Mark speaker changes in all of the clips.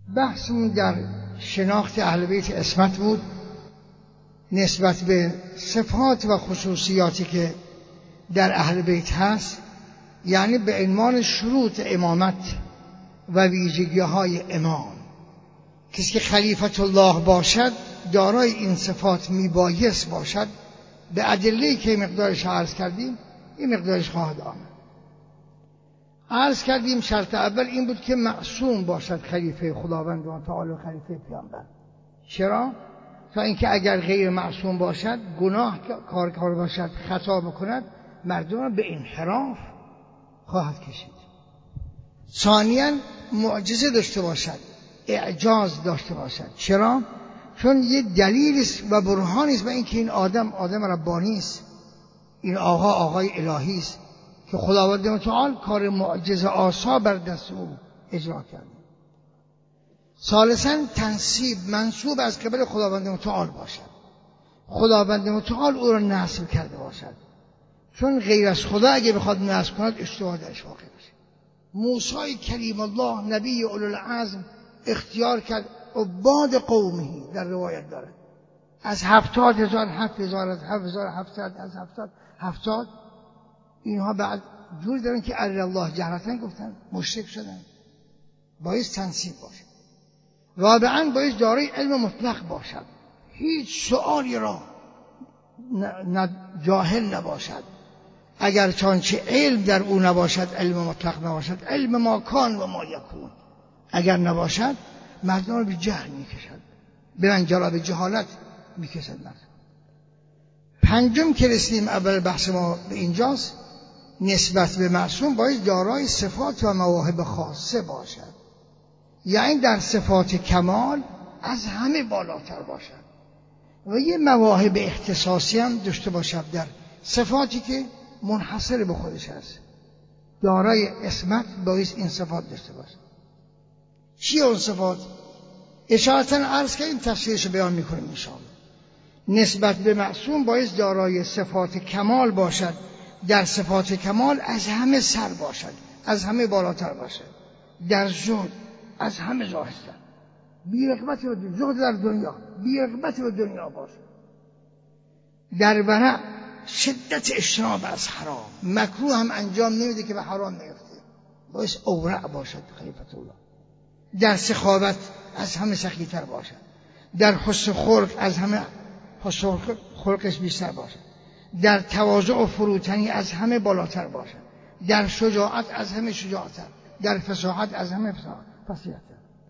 Speaker 1: بحثمون در شناخت اهل بیت عصمت بود نسبت به صفات و خصوصیاتی که در اهل بیت هست، یعنی به عنوان شروط امامت و ویژگی‌های امام. کسی که خلیفت الله باشد دارای این صفات میبایست باشد. به ادله‌ای که مقدارش عرض کردیم این مقدارش خواهد آمد. عرض کردیم شرط اول این بود که معصوم باشد خلیفه خداوند و تعالی خلیفه پیامبر. چرا؟ تا اینکه اگر غیر معصوم باشد، گناه کار باشد، خطا بکند، مردم را به انحراف خواهد کشید. ثانیاً معجزه داشته باشد، اعجاز داشته باشد. چرا؟ چون یه دلیل است و برهانی است به اینکه این آدم ربانی است، این آقای الهی است که خداوند متعال کار معجزه آسا بر دست او اجرا کرده. ثالثاً تنسیب منسوب از قبل خداوند متعال باشد، خداوند متعال او را نصب کرده باشد، چون غیر از خدا اگه بخواد نصب کند اشتباه درش واقع بشه. موسی کلیم الله نبی اولوالعزم اختیار کرد عباد قومه، در روایت داره، از 70,000 7,000 از 7,700 از 7,700 اینها بعد جور دارن که اری الله جهرتن گفتن مشرک شدن. باید تنسیب باشد. رابعاً باید دارای علم مطلق باشد، هیچ سؤالی را جاهل نباشد. اگر چانچه علم در او نباشد، علم مطلق نباشد، علم ما کان و ما یکون اگر نباشد، مردم را به جهل میکشد، به منجلا به جهالت میکشد مردم. پنجم که رسیدیم اول بحث ما به اینجاست، نسبت به معصوم باید دارای صفات و مواهب خاصه باشد، یعنی در صفات کمال از همه بالاتر باشد و یه مواهب اختصاصی هم داشته باشد در صفاتی که منحصر به خودش هست. دارای عصمت باید این صفات داشته باشد. چی اون صفات؟ اشارتاً عرض کردیم، تفسیرش بیان میکنیم انشاءالله. نسبت به معصوم باید دارای صفات کمال باشد، در صفات کمال از همه سر باشد، از همه بالاتر باشد، در زهد از همه زاهدتر، بی‌رغبت و زهد در دنیا، بی‌رغبت و دنیا باشد، در ورع شدت اجتناب از حرام، مکروه هم انجام نمیده که به حرام نیفته، باید اورع باشد خلیفت الله. در سخاوت از همه سخی‌تر باشد، در حسن خلق از همه حسن خلقش بیشتر باشد، در تواضع و فروتنی از همه بالاتر باشد، در شجاعت از همه شجاعتر، در فصاحت از همه فصیحتر.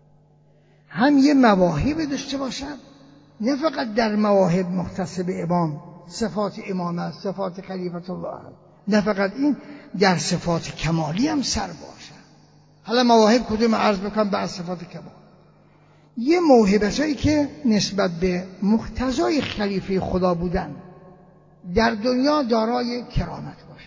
Speaker 1: هم یه مواهب داشته باشد، نه فقط در مواهب مختص به امام، صفات امامت، صفات خلیفت الله، نه فقط این، در صفات کمالی هم سر باشد. حالا مواهب کدوم عرض بکنم بعد صفات کمال. یه موهبتایی که نسبت به مقتضای خلیفه خدا بودن، در دنیا دارای کرامت باشه،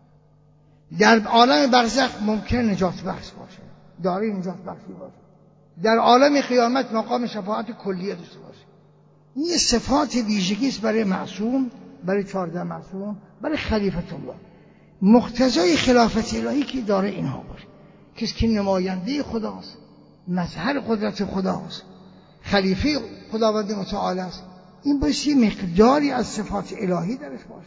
Speaker 1: در عالم برزخ ممکن نجات بخش باشه، دارای نجات بخشی باشه، در عالم قیامت مقام شفاعت کلیه داشته باشه. این صفات ویژگی است برای معصوم، برای 14 معصوم، برای خلیفت الله. مقتضای خلافت الهی که داره اینها باشه، کسی که نماینده خداست، مظهر قدرت خداست، خلیفه خداوند متعال است، این باید یه مقداری از صفات الهی درش باشه.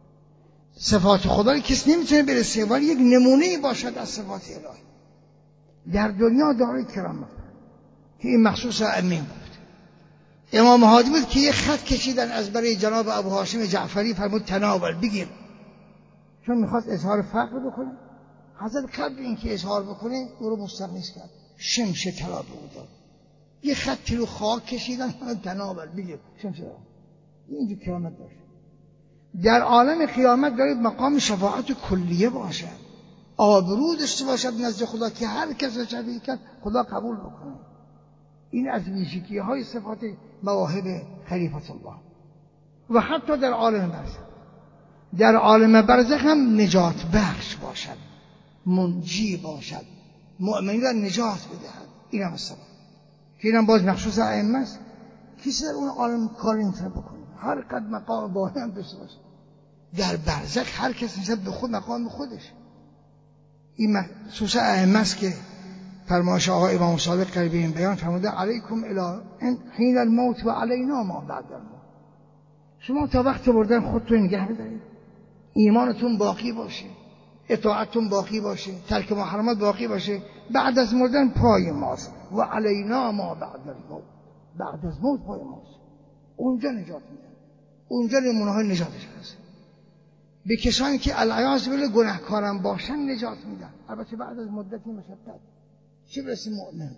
Speaker 1: صفات خدا کسی نمیتونه برسه، ولی یک نمونه باشد از صفات الهی. در دنیا دارای کرامت که این مخصوص ائمه بود. امام هادی بود که یه خط کشیدن از برای جناب ابو هاشم جعفری، فرمود تناول بگیر، چون میخواست اظهار فقر بکنه. حضرت قبل اینکه اظهار بکنه او رو مستغنیش کرد، شمش طلا به او داد، یه خطی رو خاک کشیدن، تناول بگیر شمش طلا. اینجور کرامت داشت. در عالم قیامت دارید مقام شفاعت کلیه باشد، آبرو داشته باشد نزد خدا که هر کس شفاعت کرد خدا قبول بکنه. این از ویژگی‌های صفات مواهب خلیفت الله. و حتی در عالم برزخ، در عالم برزخ هم نجات بخش باشد، منجی باشد، مؤمنین را نجات بدهد. این هم صفات که اینم باز مخصوص ائمه است. کسی در اون عالم کاری نمیتونه بکنه، هر قد مقام بالا هم داشته باشه. در برزخ هر کس نسبت به خود مقام خودش. این مخصوص ائمه است که فرمایش آقا امام صادق قریب این بیان فرموده علیکم الی حین الموت و علینا ما بعد الموت. شما تا وقت مردن خودتون نگه بدارید، ایمانتون باقی باشه، اطاعتون باقی باشه، ترک محرمات باقی باشه. بعد از مردن پای ماست و علینا ما بعد الموت. بعد از موت پای ماست، اونجا نجات میدن، اونجا نمونه نجاتش هست. به کسانی که العیاذ بالله گناهکاران باشن نجات میدن، البته بعد از مدتی مشقت. چه برسه مؤمن.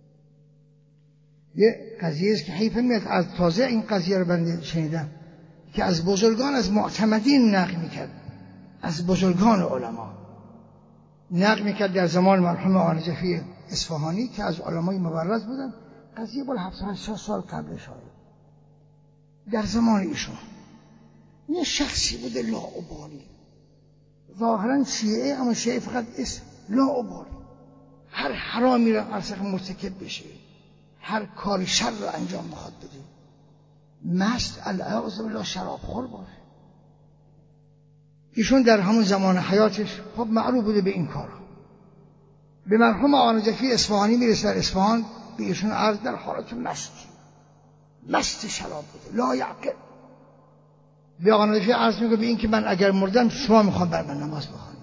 Speaker 1: یه قضیه است که حیف میاد از تازه این قضیه رو بنده شنیدم که از بزرگان، از معتمدین نقل میکرد، از بزرگان علما نقل میکرد در زمان مرحوم آقا نجفی اصفهانی که از علمای مبرز بودن. قضیه بال 780 سال قبل شاید در زمان ایشون یه شخصی بوده لاابالی، ظاهرا شیعه، اما شیعه فقط اسم، لاابالی، هر حرامی را عرصه مرتکب بشه، هر کار شر را انجام بخواد بده، مست العیاذ بالله شرابخور باشه. ایشون در همون زمان حیاتش خب معروف بوده به این کارا. به مرحوم آقا نجفی اصفهانی میرسه، در اصفهان به ایشون عرض در حالت مست شراب بوده، لا یعقل. به آقا نجفی عرض میگه به این که من اگر مردم شما میخوام بر من نماز بخوانید.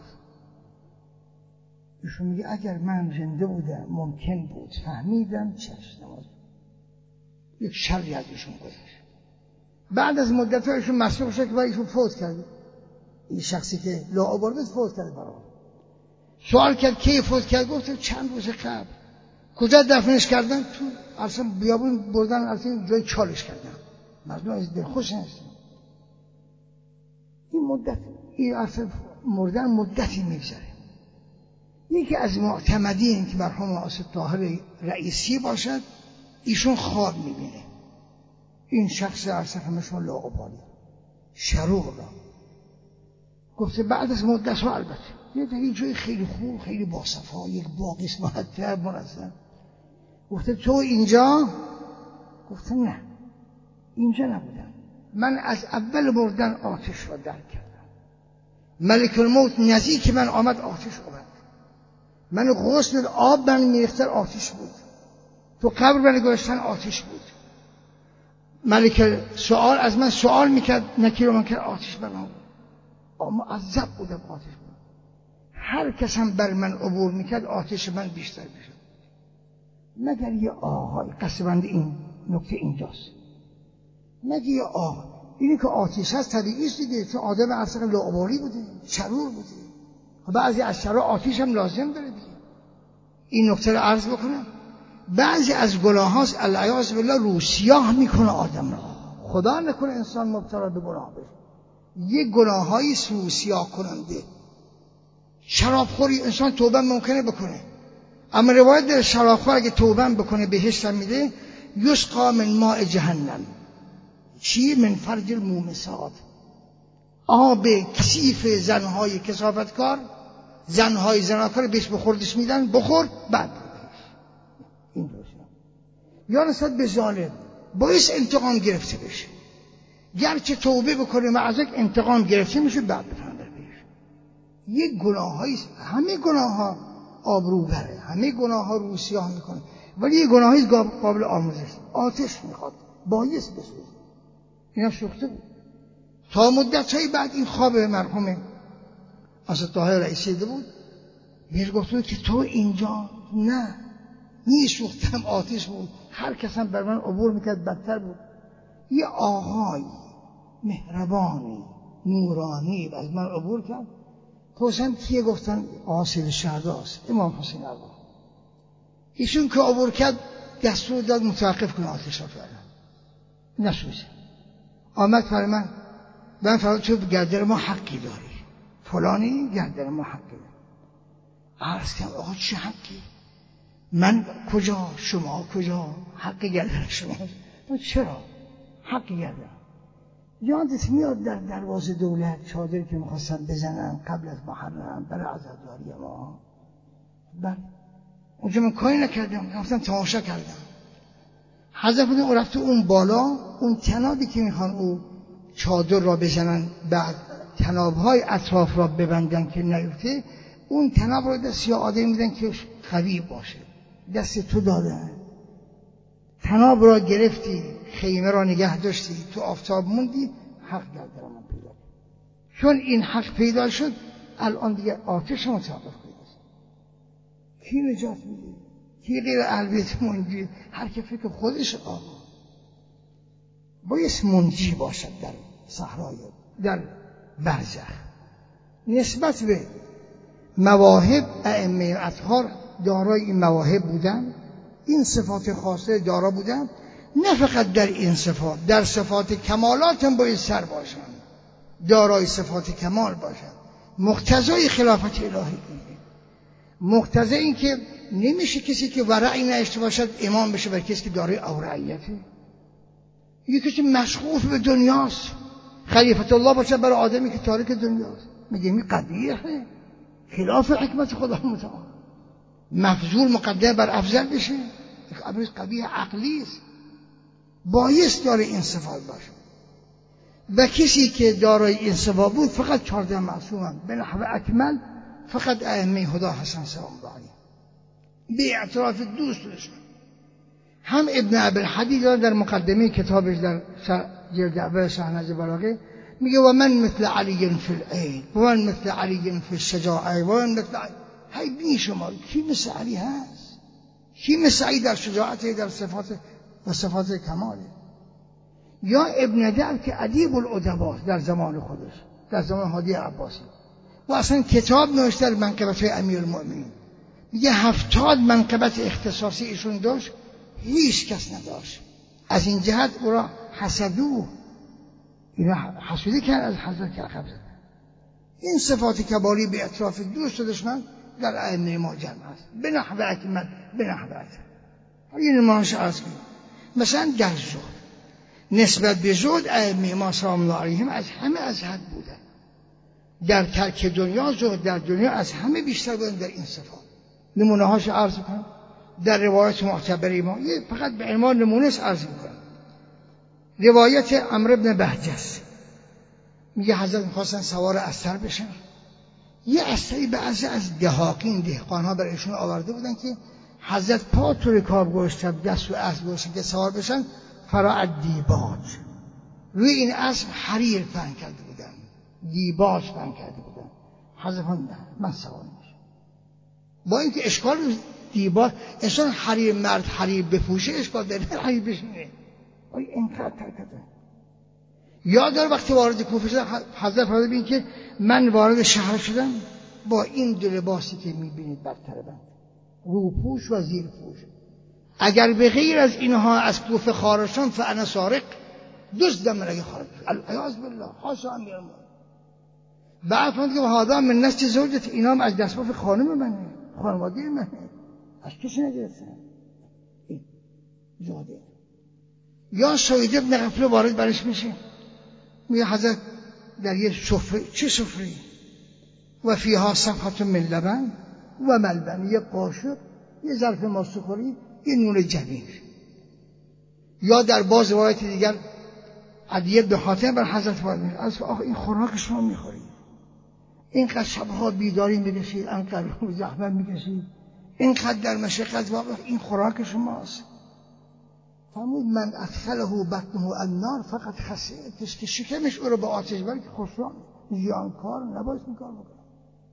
Speaker 1: ایشون میگه اگر من زنده بودم ممکن بود فهمیدم چشم نماز. یک شری از ایشون گذشت. بعد از مدت ها ایشون مسئول شد که برای ایشون فوت کرده. این شخصی که لاابالی فوت کرده برای سوال کرد کی فوت کرد؟ گفت چند روز قبل. کجا دفنش کردن؟ تو اصلا بیابون بردن، اصلا جای چالش کردن. مردم از دلخوش هستن. این مدت، این اصلا مردن مدتی میگذره. یکی از معتمدین که مرحوم آصف طاهر رئیسی باشد، ایشون خواب میبینه این شخص اصلا همشون لاابالی شرور را. گفته بعد از مدت ها البته یه در این جای خیلی خوب، خیلی باصفا، یک باقی اسمحتر منظم. گفته تو اینجا؟ گفته نه اینجا نبودم، من از اول مردن آتش را درک کردم. ملک الموت نزدیک من آمد، آتش آمد. من غسل آب من میریختن، آتش بود. تو قبر من گذاشتن، آتش بود. ملک سوال از من سوال میکرد، نکیر رو من کرد، آتش بر من بود. معذب بودم، آتش بود. هر کس هم بر من عبور میکرد آتش من بیشتر میشد. مگر یه آقای قصبند این نکته اینجاست، مگر یه آقای اینی که آتش هست طبیعی است دیگه، چون آدم اصلا لاابالی بوده، شرور بوده. بعضی از شرور آتش هم لازم داره دیگه. این نکته رو عرض بکنم. بعضی از گناه هاست العیاذ بالله رو سیاه میکنه آدم را. خدا نکنه انسان مبتلا به گناه بشه. یک گناهایی رو سیاه کننده. شرابخوری انسان توبه ممکنه بکنه، اما روایت در شرابخور اگه توبه بکنه بهشت میده. یسقا من ماء جهنم، چی؟ من فرج المومسات، آب کثیف زنهای کثافتکار، زنهای زناکار بهش بخوردش میدن، بخور بعد این روشه. یا نسبت به ظالم باعث انتقام گرفته بشه، گرچه توبه بکنه معذک انتقام گرفته میشه، بعد بفهم در بهش. یک گناه هایی، همه گناه ها آبرو بره، همه گناه ها رو سیاه میکنه، ولی یک گناه هایی قابل آموزش. آتش میخواد باعث بسوزه، اینم سوخته بود. تا مدت های بعد این خواب مرحوم آصف طاهر رئیسی ده بود، بهش گفتن که تو اینجا؟ نه میسوختم، آتش بود. هر کس هم بر من عبور میکرد بدتر بود. یه آقای مهربانی نورانی از من عبور کرد. پرسیدم کیه؟ گفتن سید شهداست، امام حسین عبا. ایشون که عبور کرد دستور داد متوقف کنه آتش را، فعلا نسوزه. آمد فرمان من فرمان تو گردن ما حقی داری، فلانی گردن ما حقی داری. عرض کردم آقا چه حقی؟ من کجا؟ شما کجا؟ حق گردن شما. چرا؟ حق گردن. یادت میاد در دروازه دولت چادر که میخواستن بزنن قبل از محرم برای عزاداری ما؟ بله. اونجا من کاری نکردم، رفتم تماشا کردم. حضرت اون رفت اون بالا، اون تنابی که میخوان او چادر را بزنن، بعد تنابهای اطراف را ببندن که نیفته، اون تناب را دست یا آدمی میدن که قوی باشه، دست تو دادن، تناب را گرفتی، خیمه را نگه داشتی، تو آفتاب موندی، حق در من پیدا کرد. چون این حق پیدا شد الان دیگه آتش متوقف پیداست. کی نجات میده؟ کی غیر اهل بیت منجی؟ هر که فکر خودش آقا باید منجی باشد در صحرای در برزخ. نسبت به مواهب ائمه اطهار دارای این مواهب بودن، این صفات خاصه دارا بودن. نه فقط در این صفات، در صفات کمالات هم باید سر باشن، دارای صفات کمال باشن. مقتضای خلافت الهی، مقتضای این که نمیشه کسی که ورعی نداشته باشد امام بشه بر کسی که دارای اورعیته. یکی که مشغول به دنیاست خلیفت الله باشه برای آدمی که تارک دنیاست، میگه این قبیحه، خلاف حکمت خدا متعال. مفضول مقدم بر افضل بشه، امر قبیح عقلی است. بایست داره این صفات باشه. و کسی که دارای این صفات بود فقط 14 معصومن به نحو اکمل، فقط ائمه هدا حسن سلام الله علیه به اعتراف دوستشون. هم ابن ابی الحدید در مقدمه کتابش در جلد اول شرح نهج البلاغه میگه و من مثل علی فی العید و من مثل علی فی الشجاعه و من مثل علی. هی بین شما کی مثل علی هست؟ کی مثل علی در شجاعت، در صفات و صفات کماله؟ یا ابن دعب که ادیب الادبا در زمان خودش، در زمان هادی عباسی، و اصلا کتاب نوشته در منقبت امیرالمؤمنین، میگه 70 منقبت اختصاصی ایشون داشت، هیچ کس نداشت. از این جهت او را حسدوه، اینا حسودی کرد از حضرت که عقب زدن. این صفات کباری به اطراف دوست دشمن در ائمه ما جمع است به نحو اکمل، به نحو اکمل. این ماش عرض کنیم مثلا در زهد، نسبت به زهد ائمه ما سلام الله علیهم از همه از حد بودن. در ترک دنیا زهد در دنیا از همه بیشتر بودن در این صفات. نمونه هاش عرض کنم در روایت معتبر ما، فقط به عنوان نمونه عرض میکنم. روایت عمرو بن بهجس میگه حضرت میخواستن سوار استر بشن، یه استری بعضی از دهاقین دهقانها برایشون آورده بودن که حضرت پا تو رکاب گذاشتن، دست و اسب گذاشتن که سوار بشن، فرا دیباج روی این اسب حریر پهن کرده بودن، دیباج پهن کرده بودن. حضرت نه من سوار نمیشم. با اینکه اشکال دیباج انسان حریر، مرد حریر بپوشه اشکال داره، حریر بشینه اینقدر ترکتن. یاد داره وقتی وارد کوفه شدن حضرت فرمود ببین که من وارد شهر شدم با این دو لباسی که میبینید برتر بند، روپوش و زیرپوش. اگر به غیر از اینها از کوفه خارج شدم فانا سارق، دزدم اگه خارج شد، العیاذ بالله، حاشا امیرالمؤمنین. بعد فرمود که هذا من نسل زوجت، اینا هم از دستمزد خانم منه، خانواده منه، از کسی نگرفتن. این زاده. یا سوید ابن غفله وارد برش میشه، میگه حضرت در یه سفره، چه سفره؟ و فیها صفحه من لبن و ملبن، یه قاشق، یه ظرف ماستخوری، یه نون جبین. یا در باز روایت دیگر عدی بن حاتم بر حضرت وارد میشه، از آخه این خوراک شما میخورید، اینقدر شبها بیداری میکشید، اینقدر زحمت میکشید، اینقدر در مشقت واقع، این خوراک شماست. فرمود من ادخله بطنه النار فقط خسیتش، که شکمش او رو به آتش بره، که خسران زیانکار نباید این کار بکنه.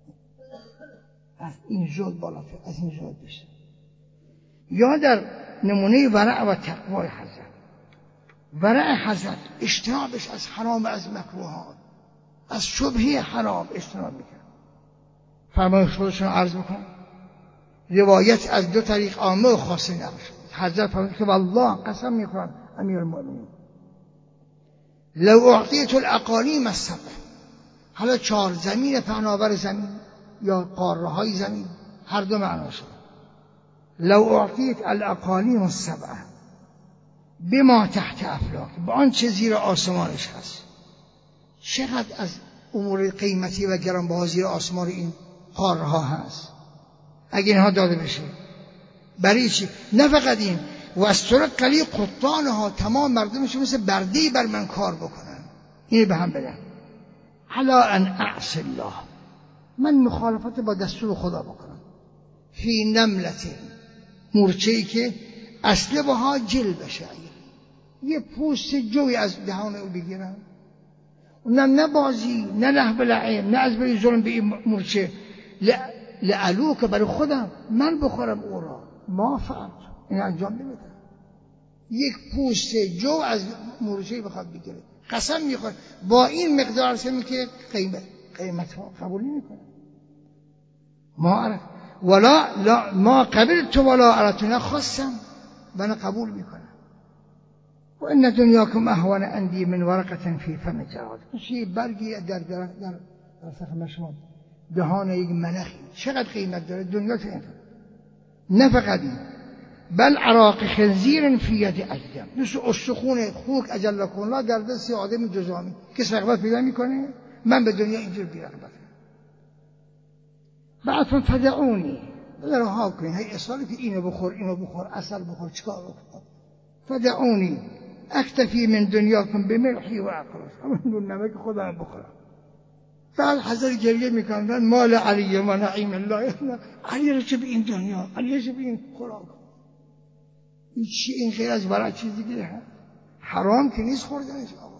Speaker 1: از این جد بالاتر، از این جد بیشتر. یا در نمونه ورع و تقوای حضرت، ورع حضرت اجتنابش از حرام، از مکروهات، از شبهه حرام اجتناب میکرد. فرمایش خودشون عرض بکنم، روایت از دو طریق عامه و خاصه نقل شد. حضرت فرمود که والله قسم میخورم امیرالمؤمنین لو اعطیت الاقالیم السبع، حالا 4 زمین پهناور زمین یا قاره های زمین، هر دو معنا شد. لو اعطیت الاقالیم السبع بما تحت افلاک، با آنچه زیر آسمانش هست. چقدر از امور قیمتی و گرانبها زیر آسمان این قاره ها هست، اگه اینها داده بشه برای چی؟ نه فقط این، و از طرق قلی قطانها، تمام مردمش مثل بردهی بر من کار بکنن، اینو به هم بدن. حالا ان اعصی الله، من مخالفت با دستور خدا بکنم، فی نملت مورچه‌ای که اصل بها جل بشه، یه پوست جوی از دهان او بگیرن، نه بازی، نه لهو لعب، نه از بری ظلم به این مورچه، لعلو که برای خودم من بخورم او را، ما فعلت، این انجام نمیدم. یک پوست جو از مورچه بخواد بگیره، قسم میخوره با این مقدار سمی که قیمت ها قبول نمیکنه. ما قبلت ولا اردت، نخواستم و نه قبول میکنم. و ان دنیاکم اهون عندی من ورقه فی فم جراد، چه برگی در سخن شما دهان یک ملخی چقدر قیمت داره دنیا تو این. نه فقط این، بل عراق خنزیر فی ید اجدم، مثل استخون خوک اجلکم الله در دست آدم جزامی که رغبت پیدا میکنه. من به دنیا اینجور بی‌رغبتم. بعد فدعونی، رها کنید هی اصراری که اینو بخور عسل بخور چیکار بکن. فدعونی اکتفی من دنیاکم بملحی و اقراص، همون نمک خودم بخورم. بعد حضرت گریه میکنن مال علی و نعیم الله، علی رو چه به این دنیا، علی رو چه به این خوراک، این خیر از برای چیز دیگه حرام که نیست خوردنش. آقا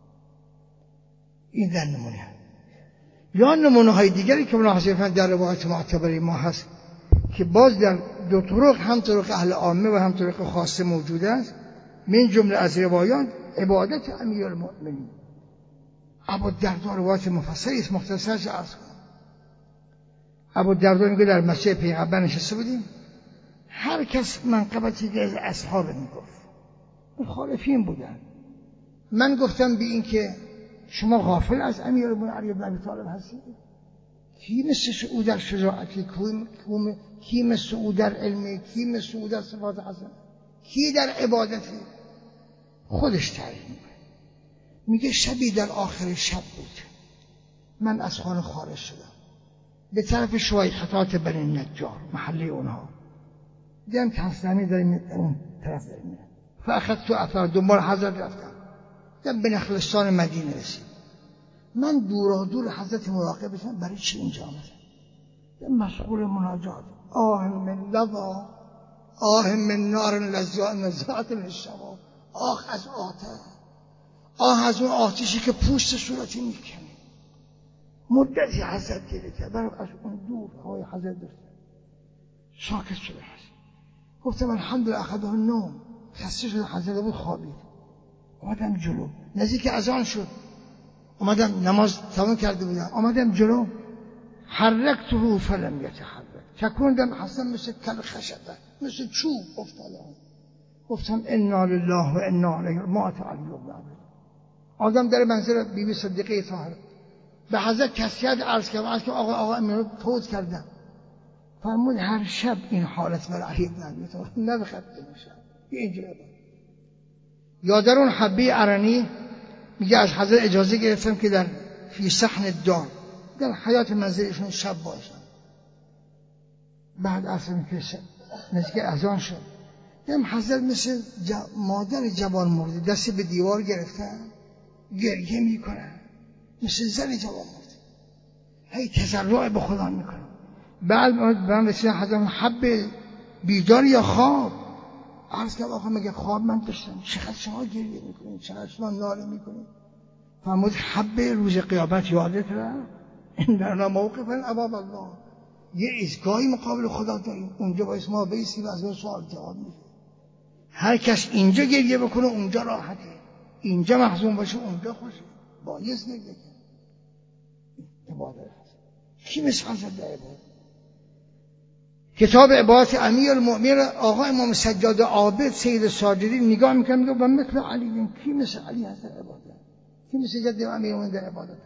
Speaker 1: این در نمونه. یا نمونه های دیگری که مناسباً در روایت معتبری ما هست که باز در دو طرق، هم طرق اهل عامه و هم طرق خاصه موجود است. من جمله از روایات عبادت امیرالمؤمنین ابوالدرداء، روایت مفصلی است، مختصرش عرض کنم. ابوالدرداء میگه در مسجد پیغمبر نشسته بودیم، هر کس منقبتی که از اصحاب میگفت، مخالفین بودن. من گفتم به این که شما غافل از امیرالمؤمنین علی بن ابی طالب هستید؟ کی مثل او در شجاعتی، کی مثل او در علمی، کی مثل او در صفات حسن، کی در عبادتی؟ خودش تعریف میگه شبی در آخر شب بود، من از خانه خارج شدم به طرف شویخطات بنی نجار، محله اونها. دیدم که حسنمی داریم اون طرف داریم، فاخذت اثر، دنبال حضرت رفتم، دیدم به نخلستان مدینه رسید. من دور حضرت مراقب بشم، برای چی اینجا آمدم؟ مشغول مناجات، آه من لظا، آه من نار نزاعت للشباب، آه از آتش، آه از اون آتشی که پوست صورتی میکنه. مدتی حضرت گریه کرد، برای از اون دور هوای حضرت داشت، ساکت شده هست. گفتم الحمدلله اخذه النوم، خسته شده حضرت بود، خوابید. اومدم جلو، نزدیک اذان شد، اومدم نماز تمام کرده بودم، اومدم جلو، حرکته فلم یتحرک، تکوندم حسن مثل کل خشبه، مثل چوب افتاده. گفتم انا لله و انا الیه، مات علی بن ابی. آدم در منزل بیبی صدیقه طاهره به حضرت کسیت عرض کردم آقا امیر فوت کردم. فرمود هر شب این حالت بر علی بن ابی طالب نبخد بشه اینجوری. یا در اون حبه ارنی میگه از حضرت اجازه گرفتم که در فی صحن دار، در حیات منزلشون شب باشم. بعد اصلا که نزدیک اذان شد، دیدم حضرت مثل مادر جوان مرده دست به دیوار گرفتن، گریه میکنن مثل زن جوان مرده، هی تضرع به خدا میکنن. بعد من رسیدم حضرت حب بیدار یا خواب؟ عرض کردم آقا مگه خواب من داشتم؟ چقدر شما گریه میکنید، چقدر شما ناله میکنید؟ فرمود حب روز قیامت یادت رفت؟ این در موقف امام الله، یه ایستگاهی مقابل خدا داریم، اونجا باید ما بیستیم و از اون سوال جواب میده. هر کس اینجا گریه بکنه اونجا راحته، اینجا محزون باشه اونجا خوشه، بایست گریه کنه. عبادت کی مثل حضرت در عبادت؟ کتاب عبادت امیرالمؤمنین آقا امام سجاد عابد سید ساجدی نگاه میکنه میگه و مثل علی، کی مثل علی هست در عبادت؟ کی مثل جد امیرالمؤمنین در عبادت؟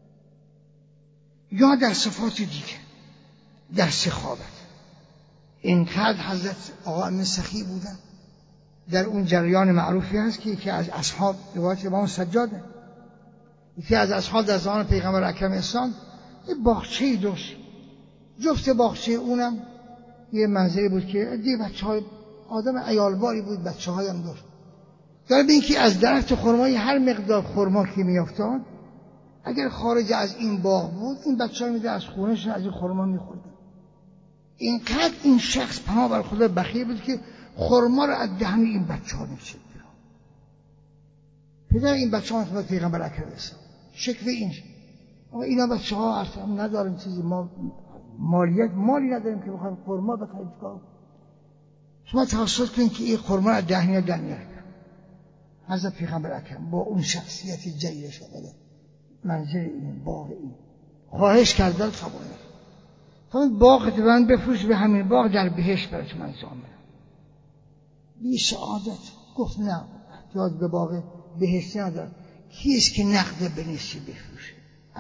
Speaker 1: یا در صفات دیگه، در سخاوت. اینقدر حضرت آقا امین سخی بودن. در اون جریان معروفی هست که یکی از اصحاب، روایت امام سجاده، یکی از اصحاب در زمان پیغمبر اکرم اسلام یه باغچه‌ای داشت، جفت باغچه اونم یه منظری بود که دیگه بچه‌های آدم عیالباری بود، بچه‌های هم داشت. در به اینکه از درخت خرمایی هر مقدار خرما که میافتاد، اگر خارج از این باغ بود این بچه‌ها میده از خونه‌شون از این خرما می‌خوردن. اینقدر این شخص پناه بر خدا بخیل بود که خرما رو از دهن این بچه‌ها می‌کشید بیرون. پدر این بچه‌ها خدمت پیغمبر اکرم رسید. شکل این آقا اینا بچه‌ها اصلا نداریم چیزی، ما مالی نداریم که بخوایم خرما بخریم. شما توسط کنید که این خرما از دهن در میاد. حضرت پیغمبر اکرم با اون شخصیت جلیلش آمده منظر این باغ این خواهش کردن قبول نکرد. تا باغ من بفروش، به همین باغ در بهشت برات من انجام بدم. بی سعادت گفت نه، احتیاج به باغ بهشتی نداره. کیست که نقد بنویسی بفروشه؟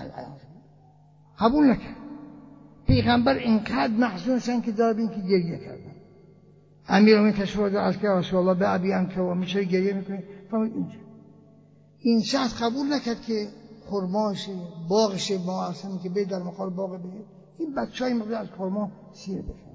Speaker 1: قبول نکرد. پیغمبر اینقدر محزون شدن که داربین که گریه کردن. امیرالمومنین تشریف آورد از که رسول الله به ابی انت و میشه گریه میکنه. فهمید اینجا این شخص قبول نکرد که خرماشه باغشه ما اصلا که به در مقابل باغ بهشت این بچه‌ای مقدار از خرما سیر بشن.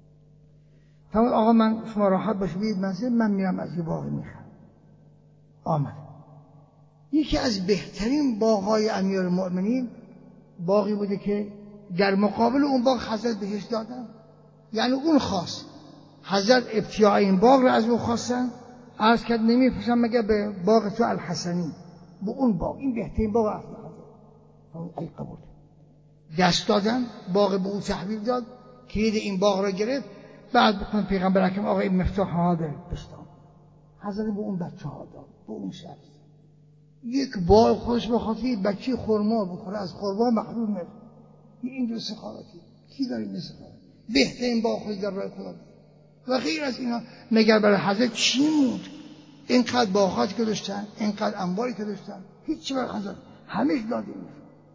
Speaker 1: فهمید آقا من شما راحت باشید بیاید منزل، من میرم از یه باغ میخرم. آمد یکی از بهترین باغ‌های امیرالمومنین باغی بوده که در مقابل اون باغ حضرت بهش دادن. یعنی اون خواست، حضرت ابتیاع این باغ رو از اون خواستن. عرض کرد نمی‌فروشم مگر به باغ تو الحسنی، به اون باغ، این بهترین باغ اصلا حضرت. ای قبول دست دادن، باغ به اون تحویل داد، کلید این باغ را گرفت. بعد بخون پیغمبر اکرم آقا این مفتاح هاده بستان حضرت به اون بچه ها داد، به اون شخص. یک باغ خودش بخاطر بچه خرما بخوره از خرما محروم میشه. این جو سخاوتی کی داره این سخاوت؟ بهترین باغ خودش در راه خدا و غیر از اینا. مگر برای حضرت چی موند؟ اینقدر باغاتی که داشتن، اینقدر انباری که داشتن، هیچ چی برای حضرت همش داده میشه.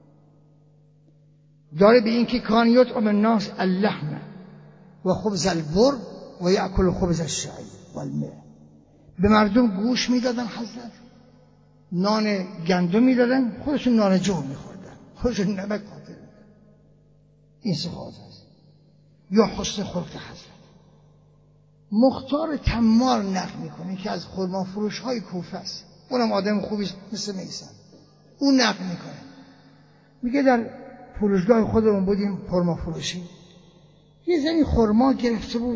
Speaker 1: داره به این که کان یطعم الناس اللحم و خبز البر و یأکل خبز الشعیر و الماء. به مردم گوش میدادن حضرت، نان گندم میدادن، خودشون نان جو میخوردن، خودشون نمک خاطر میدادن. این سخاوت است یا حسن خلق حضرت. مختار تمار نقل میکنه که از خرما فروش های کوفه است، اونم آدم خوبی مثل میسن. اون نقل میکنه میگه در فروشگاه خودمون بودیم خرما فروشی، یه زنی خرما گرفته بود،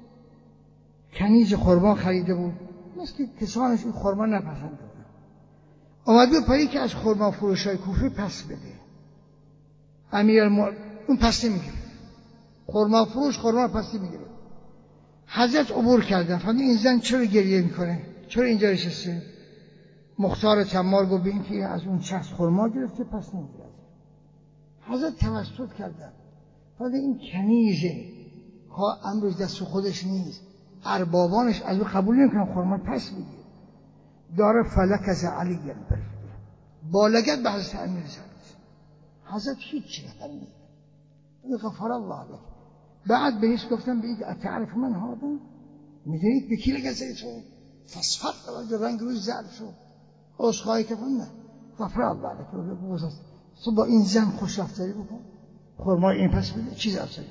Speaker 1: کنیز خرما خریده بود، مثل کسانش این خرما نپسنده بود. آمد به پایی که از خرما فروش های کوفه پس بده. امیرالمومنین اون پس نمیگیره، خرما فروش خرما پس نمیگیره. حضرت عبور کردن، فهمید این زن چرا گریه میکنه، چرا اینجا نشسته؟ مختار تمار گفت به این که از اون شخص خرما گرفته پس نمیگیره. حضرت توسط کردن، فهمید این کنیزه، امروز دست خودش نیست، اربابانش از او قبول نمیکنن، خرما پس میگیره. داره فلک از علی بر بالگت به حضرت امیر زد. حضرت هیچ نکنید غفر الله لك. بعد بهش گفتم به اینکه اتعرف من هذا، میدونید به کی لگزه تو فصفق و رنگ روی زرد شد عذرخواهی که نه غفر الله لك. تو با این زن خوش رفتاری بکن، خرما این پس بده، چیز افسری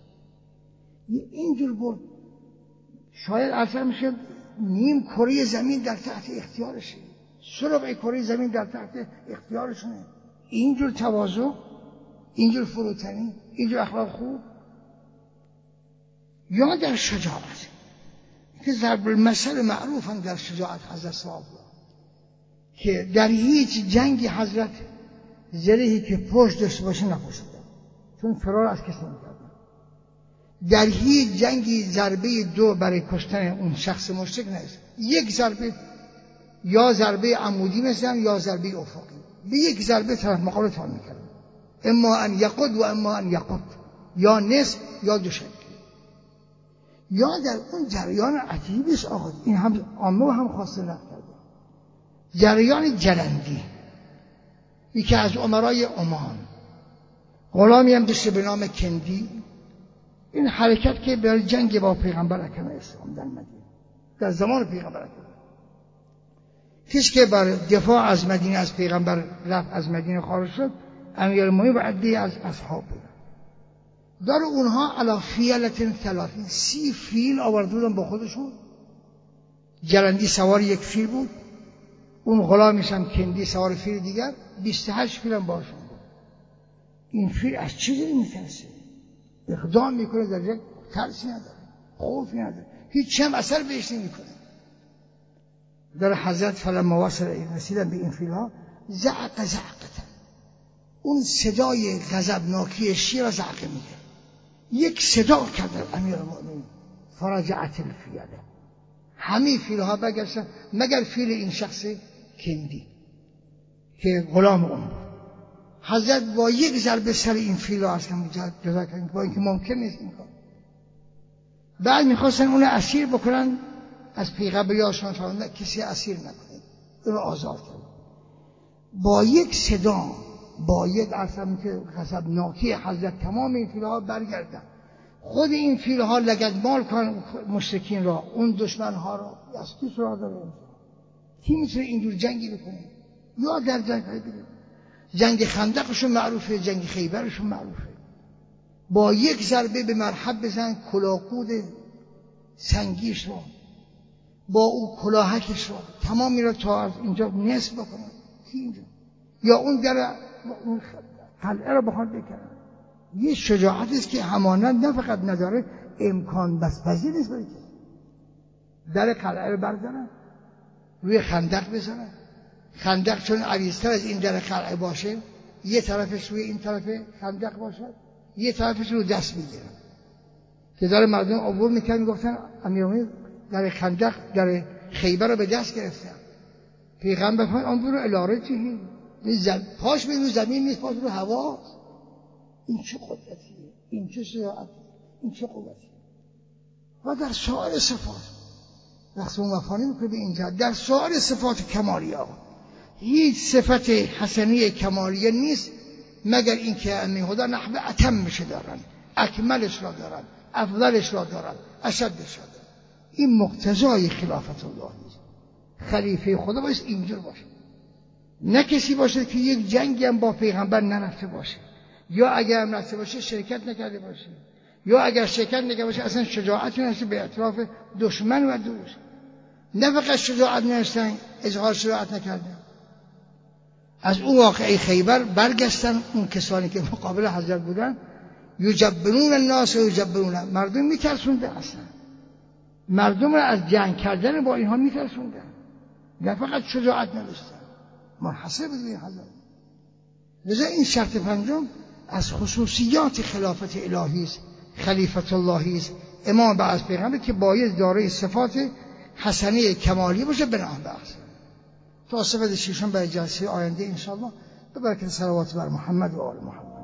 Speaker 1: اینجور برد. شاید اثر میشه نیم کره زمین در تحت اختیارشه، سرقه کره زمین در تحت اختیارشونه. اینجور تواضع، اینجور فروتنی، اینجور اخلاق خوب. یا در شجاعت که ضرب المثل معروف هم در شجاعت حضرت صاحب که در هیچ جنگی حضرت زرهی که پشت داشته باشه نپوشیدن، چون فرار از کسی نمی‌کردن. در هیچ جنگی ضربه دو برای کشتن اون شخص مشرک نیست. یک ضربه، یا ضربه عمودی مثلا یا ضربه افقی، به یک ضربه طرف مقابل تمام می‌کردن. اما ان یقد و اما ان یقد، یا نصف یا دو شکل. یا در اون جریان عجیبی است آقا، این هم عامه هم خواسته نقل کرده، جریان جلندی. یکی از امرای عمان غلامی هم داشته به نام کندی. این حرکت که برای جنگ با پیغمبر اکرم اسلام در مدینه در زمان پیغمبر اکرم، کسی که بر دفاع از مدینه از پیغمبر رفت، از مدینه خارج شد، امیرالمومنین و عده‌ای از اصحاب بود. دار اونها علی فیلة 30 فیل آوردن با خودشون. جلندی سوار یک فیل بود، اون غلامش هم کندی سوار فیل دیگر، 28 فیل هم باشون بود. این فیل از چی داری میترسه؟ اقدام میکنه در یک ترسی نداره، خوفی نداره، هیچ هم اثر بهش نمیکنه. در حضرت فلما وصل رسیدن به این فیلها زعق زعقتن، اون صدای غضبناکی شیر را زعقه میگه. یک صدا کرد امیرالمؤمنین فرجعت الفیله، همه فیلها برگشتن مگر فیل این شخص کندی که غلام اون بود. حضرت با یک ضربه سر این فیل را از کم جدا کردن، با اینکه ممکن نیست این کار. بعد میخواستن اون اسیر بکنن، از پیغمبریاشون فرمودن کسی اسیر نکنید، اون رو آزاد کرد. با یک صدا، با یک عرصم که غضبناکی حضرت تمام این فیلها برگردن، خود این فیلها لگدمال کنن مشرکین را، اون دشمنها را. از کی سراغ داره؟ کی میتونه اینجور جنگی بکنه؟ یا در جنگ خندقشون معروفه، جنگ خیبرشون معروفه. با یک ضربه به مرحب بزن کلاهخود سنگیش رو، با او کلاهکش رو تمامی را تا از اینجا نصف بکنن. کی اینجا؟ یا اون در اون قلعه را بخواد بکنن. یه شجاعتی است که همانند نه فقط نداره، امکان بسپذیر نیست بلکه در قلعه رو بردارن، روی خندق بزنن. خندق چون عریض‌تر از این در قلعه باشه، یه طرفش روی این طرف خندق باشه، یه طرفش رو دست میگیرن که داره مردم عبور میکنن. میگفتن امیرالمؤمنین در خندق در خیبر رو به دست گرفتن. پیغمبر فرمود انظروا الی رجله، پاش به زمین نیست، پاش رو هواست. این چه قدرتیه، این چه شجاعتیه، این چه قوتیه. و در سایر صفات وقتی مفاهیم میکنه به اینجا، در سایر صفات کمالیه هیچ صفت حسنی کمالیه نیست مگر اینکه خدا نحو اتمش دارن، اکملش را دارن، افضلش را دارن، اشدش را دارن. این مقتضای خلافت الله است. خلیفه خدا باید اینجور باشه، نه کسی باشه که یک جنگی هم با پیغمبر نرفته باشه، یا اگر هم رفته باشه شرکت نکرده باشه، یا اگر شرکت نکرده باشه اصلا شجاعتی نشه به اطراف دشمن و دوست. نه فقط شجاعت نشتن، اظهار شجاعت نکردن. از اون واقعه خیبر برگشتن اون کسانی که مقابل حضرت بودن، یجبنون الناس و یجبنون، مردم میترسوندن، اصلا مردم را از جنگ کردن با اینها میترسوندن، نه فقط شجاعت نداشتن. منحصر به این حضرت. لذا این شرط پنجم از خصوصیات خلافت الهی است، خلیفت اللهی است، امام بعد از پیغمبر، که باید دارای صفات حسنه کمالی باشه بنام بحث. تا صفت ششم برای جلسه آینده انشاءالله، به برکت صلوات بر محمد و آل محمد.